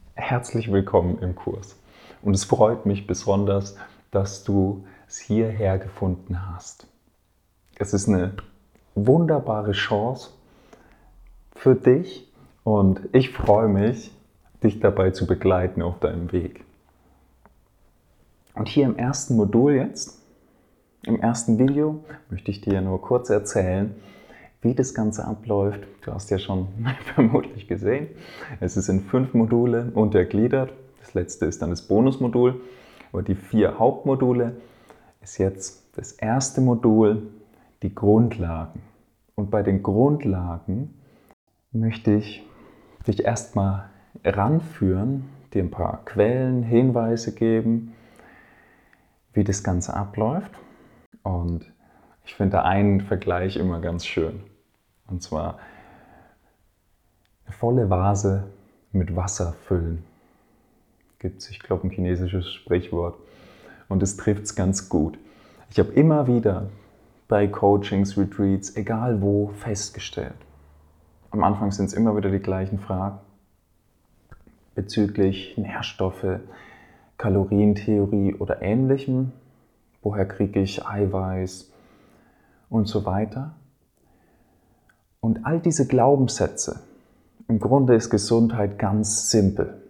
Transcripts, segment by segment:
Herzlich willkommen im Kurs. Und es freut mich besonders, dass du es hierher gefunden hast. Es ist eine wunderbare Chance für dich und ich freue mich, dich dabei zu begleiten auf deinem Weg. Und hier im ersten Modul jetzt, im ersten Video, möchte ich dir nur kurz erzählen, wie das Ganze abläuft. Du hast ja schon vermutlich gesehen, es ist in 5 Module untergliedert. Das letzte ist dann das Bonusmodul. Aber die 4 Hauptmodule ist jetzt das erste Modul, die Grundlagen. Und bei den Grundlagen möchte ich dich erstmal ranführen, dir ein paar Quellen, Hinweise geben, wie das Ganze abläuft. Und ich finde da einen Vergleich immer ganz schön. Und zwar eine volle Vase mit Wasser füllen. Gibt es, ich glaube, ein chinesisches Sprichwort. Und es trifft es ganz gut. Ich habe immer wieder bei Coachings, Retreats, egal wo, festgestellt. Am Anfang sind es immer wieder die gleichen Fragen bezüglich Nährstoffe, Kalorientheorie oder Ähnlichem. Woher kriege ich Eiweiß und so weiter. Und all diese Glaubenssätze, im Grunde ist Gesundheit ganz simpel.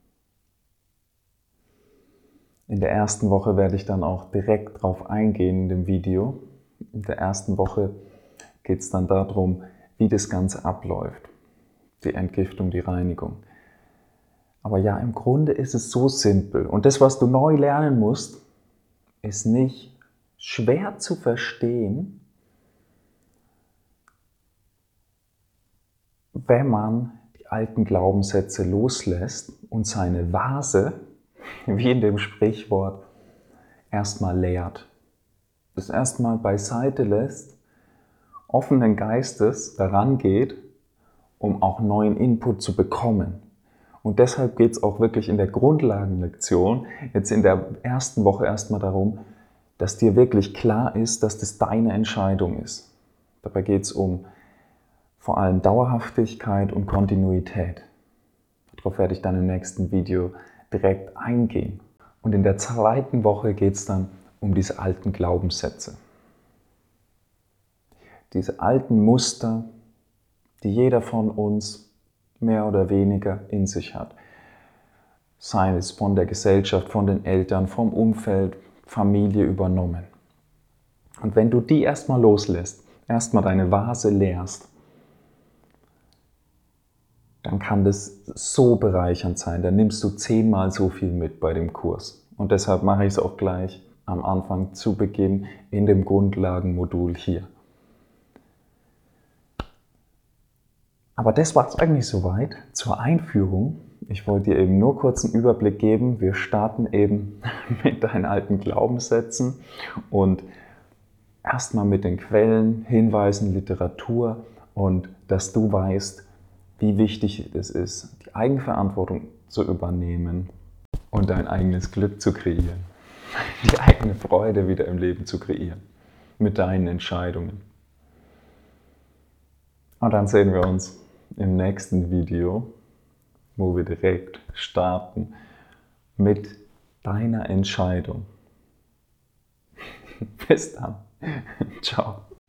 In der ersten Woche werde ich dann auch direkt drauf eingehen in dem Video. In der ersten Woche geht es dann darum, wie das Ganze abläuft. Die Entgiftung, die Reinigung. Aber ja, im Grunde ist es so simpel. Und das, was du neu lernen musst, ist nicht schwer zu verstehen, wenn man die alten Glaubenssätze loslässt und seine Vase, wie in dem Sprichwort, erstmal leert. Das erstmal beiseite lässt, offenen Geistes daran geht, um auch neuen Input zu bekommen. Und deshalb geht es auch wirklich in der Grundlagenlektion, jetzt in der ersten Woche erstmal darum, dass dir wirklich klar ist, dass das deine Entscheidung ist. Dabei geht es um vor allem Dauerhaftigkeit und Kontinuität. Darauf werde ich dann im nächsten Video direkt eingehen. Und in der zweiten Woche geht es dann um diese alten Glaubenssätze. Diese alten Muster, die jeder von uns mehr oder weniger in sich hat. Sei es von der Gesellschaft, von den Eltern, vom Umfeld, Familie übernommen. Und wenn du die erstmal loslässt, erstmal deine Vase leerst, dann kann das so bereichernd sein. Dann nimmst du 10-mal so viel mit bei dem Kurs. Und deshalb mache ich es auch gleich am Anfang zu Beginn in dem Grundlagenmodul hier. Aber das war es eigentlich soweit zur Einführung. Ich wollte dir eben nur kurz einen Überblick geben. Wir starten eben mit deinen alten Glaubenssätzen und erstmal mit den Quellen, Hinweisen, Literatur und dass du weißt, wie wichtig es ist, die Eigenverantwortung zu übernehmen und dein eigenes Glück zu kreieren. Die eigene Freude wieder im Leben zu kreieren. Mit deinen Entscheidungen. Und dann sehen wir uns im nächsten Video, wo wir direkt starten mit deiner Entscheidung. Bis dann. Ciao.